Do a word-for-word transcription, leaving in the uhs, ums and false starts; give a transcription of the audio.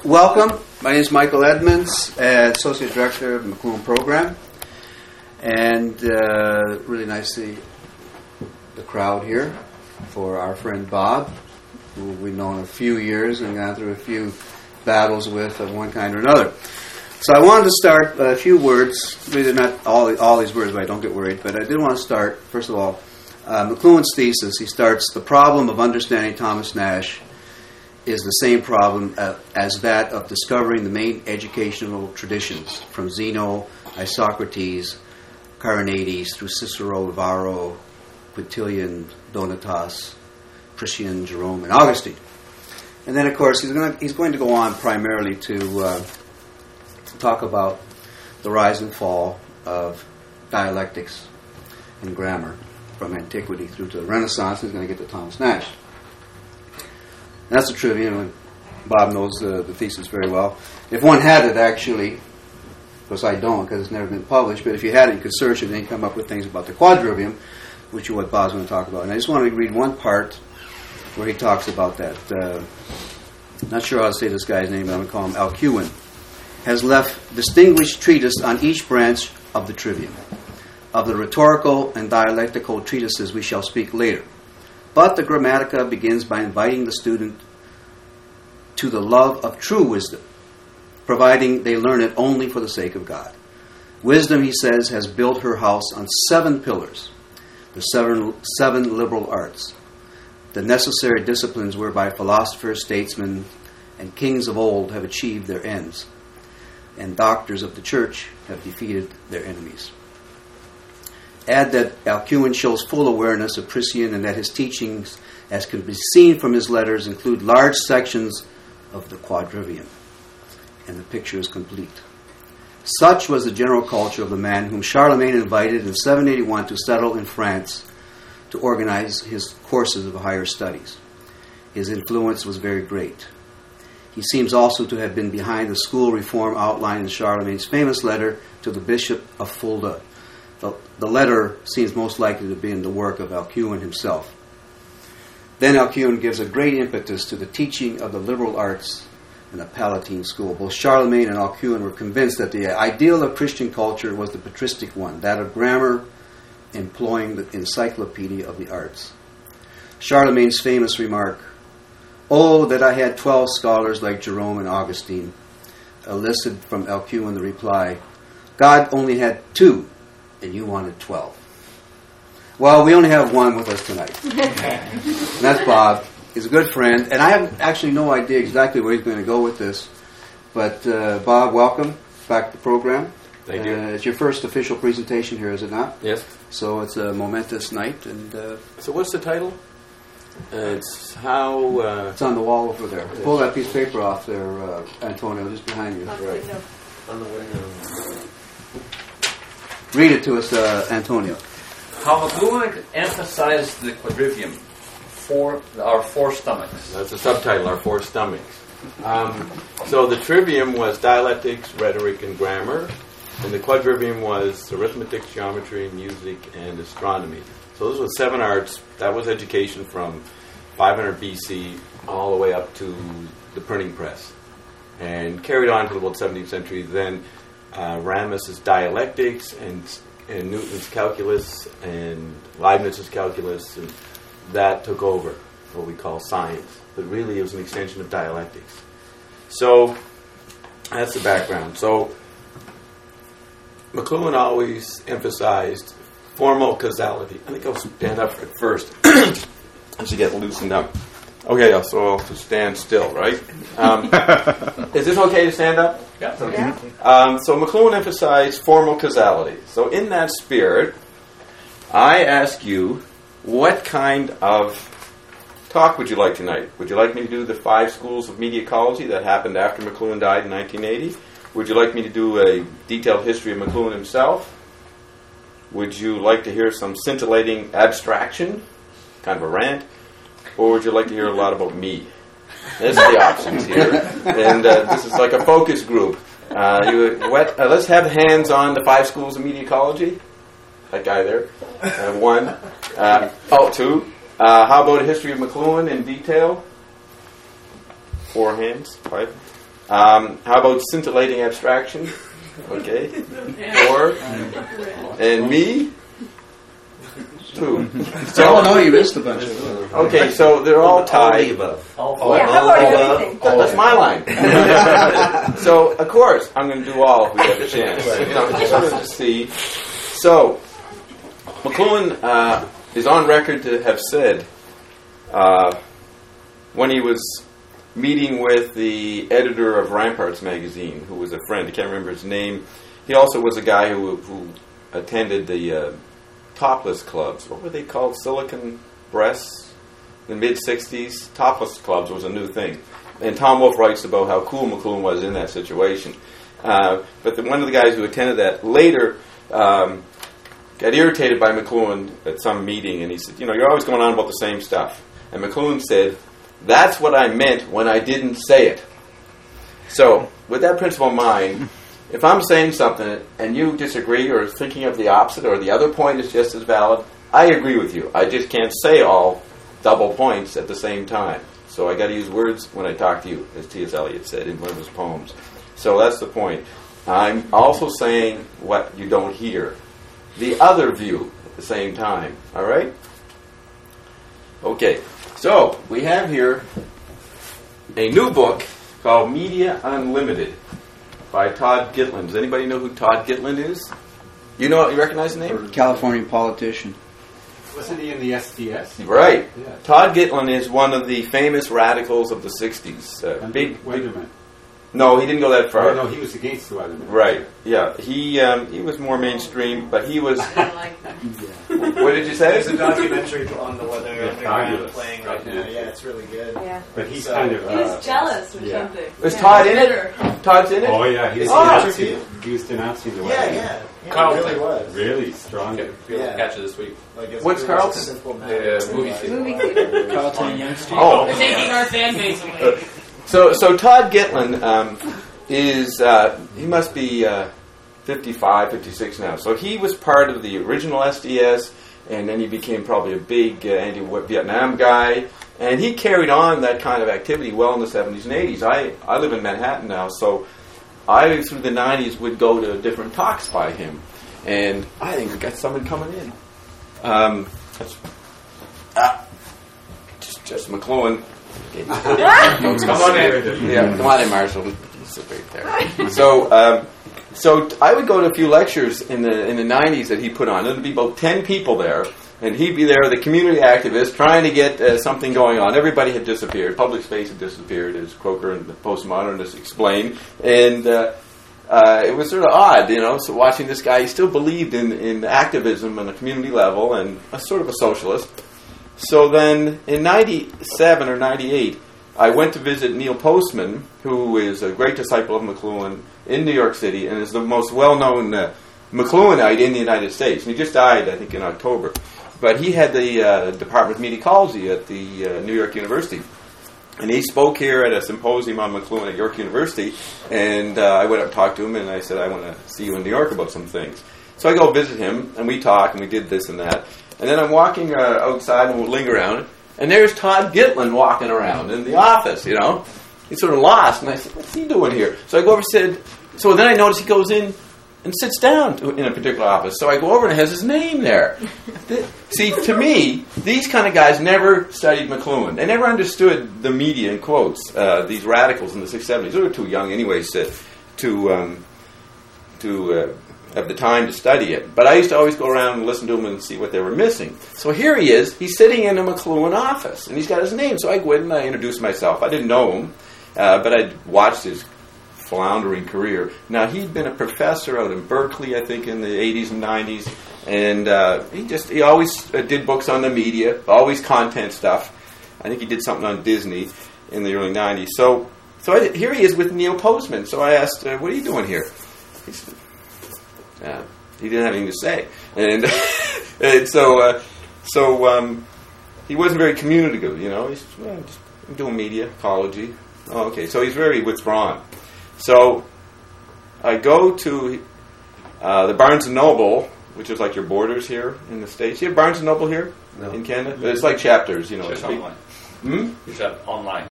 welcome. My name is Michael Edmonds, uh, Associate Director of the McLuhan Program. And uh, really nice to see the crowd here for our friend Bob, who we've known a few years and gone through a few battles with of one kind or another. So I wanted to start a few words, really not all, all these words, but don't get worried, but I did want to start, first of all, uh, McLuhan's thesis. He starts, the problem of understanding Thomas Nash is the same problem uh, as that of discovering the main educational traditions, from Zeno, Isocrates, Carneades, through Cicero, Varro, Quintilian, Donatus, Priscian, Jerome, and Augustine. And then, of course, he's going to, he's going to go on primarily to uh, talk about the rise and fall of dialectics and grammar from antiquity through to the Renaissance. He's going to get to Thomas Nash. And that's a trivia, and Bob knows uh, the thesis very well. If one had it, actually, of course I don't because it's never been published, but if you had it, you could search it and then come up with things about the quadrivium, which is what Bob's going to talk about. And I just want to read one part where he talks about that. Uh, not sure how to say this guy's name, but I'm going to call him Alcuin. Has left distinguished treatise on each branch of the trivium. Of the rhetorical and dialectical treatises we shall speak later. But the Grammatica begins by inviting the student to the love of true wisdom, providing they learn it only for the sake of God. Wisdom, he says, has built her house on seven pillars, the seven, seven liberal arts, the necessary disciplines whereby philosophers, statesmen, and kings of old have achieved their ends, and doctors of the church have defeated their enemies. Add that Alcuin shows full awareness of Priscian and that his teachings, as can be seen from his letters, include large sections of the quadrivium. And the picture is complete. Such was the general culture of the man whom Charlemagne invited in seven eighty-one to settle in France to organize his courses of higher studies. His influence was very great. He seems also to have been behind the school reform outlined in Charlemagne's famous letter to the Bishop of Fulda. The, the letter seems most likely to be in the work of Alcuin himself. Then Alcuin gives a great impetus to the teaching of the liberal arts in the Palatine school. Both Charlemagne and Alcuin were convinced that the ideal of Christian culture was the patristic one, that of grammar employing the encyclopedia of the arts. Charlemagne's famous remark, "Oh, that I had twelve scholars like Jerome and Augustine," elicited from Alcuin the reply, "God only had two, and you wanted twelve." Well, we only have one with us tonight. And that's Bob. He's a good friend. And I have actually no idea exactly where he's going to go with this. But, uh, Bob, welcome back to the program. Thank you. Uh, it's your first official presentation here, is it not? Yes. So it's a momentous night. And uh, So what's the title? Uh, it's how... Uh, it's on the wall over there. Pull that piece of paper off there, uh, Antonio, just behind you. right. On the window. Read it to us, uh, Antonio. How McLuhan emphasized the quadrivium, four, our four stomachs. That's the subtitle, Our Four Stomachs. Um, so the trivium was dialectics, rhetoric, and grammar. And the quadrivium was arithmetic, geometry, music, and astronomy. So those were seven arts. That was education from five hundred B C all the way up to the printing press. And carried on to about seventeenth century. Then uh, Ramus's dialectics and, and Newton's calculus and Leibniz's calculus. And that took over what we call science. But really it was an extension of dialectics. So that's the background. So McLuhan always emphasized formal causality. I think I'll stand up at first as you get loosened up. Okay, so I'll just stand still, right? Um, is this okay to stand up? Yeah. Okay. Yeah. Um, so McLuhan emphasized formal causality. So in that spirit, I ask you, what kind of talk would you like tonight? Would you like me to do the five schools of mediacology that happened after McLuhan died in nineteen eighty? Would you like me to do a detailed history of McLuhan himself? Would you like to hear some scintillating abstraction, kind of a rant? Or would you like to hear a lot about me? These are the options here. And uh, this is like a focus group. Uh, you, what, uh, let's have hands on the five schools of mediacology. That guy there. Uh, one. Uh, oh, two. Uh, how about a history of McLuhan in detail? Four hands. Five. Um, how about scintillating abstraction? Okay. Four. And me? Two. Oh, no, you missed a bunch of those. Okay, so they're all tied. All Yeah, how about everything? That's my line. So, of course, I'm going to do all if we have a chance. Now, let's see. So, McLuhan uh, is on record to have said uh, when he was meeting with the editor of Ramparts magazine, who was a friend, I can't remember his name. He also was a guy who, who attended the uh, topless clubs. What were they called? Silicon Breasts? In the mid-sixties, topless clubs was a new thing. And Tom Wolfe writes about how cool McLuhan was in that situation. Uh, but the, one of the guys who attended that later um, got irritated by McLuhan at some meeting, and he said, you know, you're always going on about the same stuff. And McLuhan said, that's what I meant when I didn't say it. So, with that principle in mind, if I'm saying something and you disagree or thinking of the opposite or the other point is just as valid, I agree with you. I just can't say all double points at the same time. So I got to use words when I talk to you, as T S Eliot said in one of his poems. So that's the point. I'm also saying what you don't hear. The other view at the same time. All right? Okay. So we have here a new book called Media Unlimited by Todd Gitlin. Does anybody know who Todd Gitlin is? You know, you recognize the name? Californian politician. Wasn't he in the S D S? Right. Yeah. Todd Gitlin is one of the famous radicals of the sixties. Uh, And big, big, Weatherman. no, he didn't go that far. Oh, no, he was against the Weatherman. Right. Yeah. He um, he was more mainstream, but he was. I like that. What did you say? There's a documentary on the Weather Yeah, Underground fabulous. playing right now. Yeah, it's really good. Yeah. But he's So- kind of... He was uh, jealous or yeah. something. Was Yeah. Todd in it? Bitter. Todd's in it. Oh, yeah, he was, Oh. denouncing, he was denouncing the Yeah, Weatherman. yeah. yeah Carlton. it really was. Really strong. Okay, we'll Yeah. catch it this week. Like it's What's pretty much a Carlton? simple The matter. movie theater. Movie theater. Carlton Youngstein. Oh. We're taking our fan base away. So, so Todd Gitlin um, is, uh, he must be uh, fifty-five, fifty-six now. So he was part of the original S D S, and then he became probably a big uh, anti-Vietnam guy. And he carried on that kind of activity well in the seventies and eighties. I, I live in Manhattan now, so I, through the nineties, would go to different talks by him. And I think we got someone coming in. Um, that's, ah, just, just McLuhan. Come on in. Yeah, come on in, Marshall. Sit right there. So, um, so I would go to a few lectures in the in the nineties that he put on. There'd be about ten people there, and he'd be there, the community activist, trying to get uh, something going on. Everybody had disappeared. Public space had disappeared, as Croker and the postmodernists explained, and uh, uh, it was sort of odd, you know. So watching this guy, he still believed in in activism on a community level, and a sort of a socialist. So then, in ninety-seven or ninety-eight, I went to visit Neil Postman, who is a great disciple of McLuhan in New York City, and is the most well-known uh, McLuhanite in the United States. And he just died, I think, in October. But he had the uh, Department of Medicology at the uh, New York University. And he spoke here at a symposium on McLuhan at York University, and uh, I went up and talked to him, and I said, I want to see you in New York about some things. So I go visit him, and we talk, and we did this and that. And then I'm walking uh, outside, and we'll linger around, and there's Todd Gitlin walking around in the office, you know. He's sort of lost, and I said, what's he doing here? So I go over and said, so then I notice he goes in and sits down to, in a particular office. So I go over and it has his name there. See, to me, these kind of guys never studied McLuhan. They never understood the media, in quotes, uh, these radicals in the sixties, seventies. They were too young anyways to, to, um, to uh, have the time to study it. But I used to always go around and listen to them and see what they were missing. So here he is. He's sitting in a McLuhan office, and he's got his name. So I go in and I introduce myself. I didn't know him, uh, but I'd watched his floundering career. Now, he'd been a professor out in Berkeley, I think, in the eighties and nineties, and uh, he just he always uh, did books on the media, always content stuff. I think he did something on Disney in the early nineties. So, so I, here he is with Neil Postman. So I asked, uh, "What are you doing here?" He said, uh, he didn't have anything to say, and, and so uh, so um, he wasn't very communicative. You know, he's well, just doing media, ecology. Oh, okay, so he's very withdrawn. So I go to uh, the Barnes and Noble, which is like your Borders here in the States. You have Barnes and Noble here No. in Canada? It's like Chapters, you know. Just It's big- online. Hmm? It's uh, online.